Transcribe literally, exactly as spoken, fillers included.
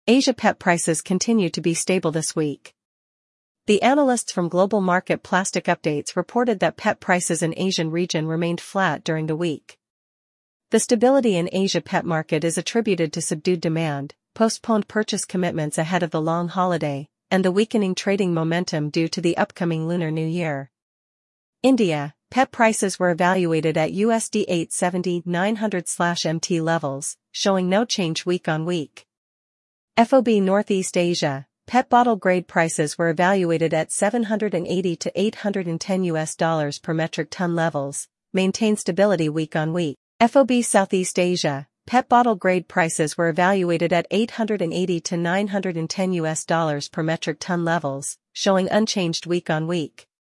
Asia P E T prices continue to be stable this week. The analysts from Global Market Plastic Updates reported that P E T prices in Asian region remained flat during the week. The stability in Asia P E T market is attributed to subdued demand, postponed purchase commitments ahead of the long holiday, and the weakening trading momentum due to the upcoming Lunar New Year. India, P E T prices were evaluated at U S D eight seventy to nine hundred M T levels, showing no change week on week. F O B Northeast Asia, P E T bottle grade prices were evaluated at seven hundred eighty to eight hundred ten U S dollars per metric ton levels, maintained stability week on week. F O B Southeast Asia, P E T bottle grade prices were evaluated at eight hundred eighty to nine hundred ten U S dollars per metric ton levels, showing unchanged week on week.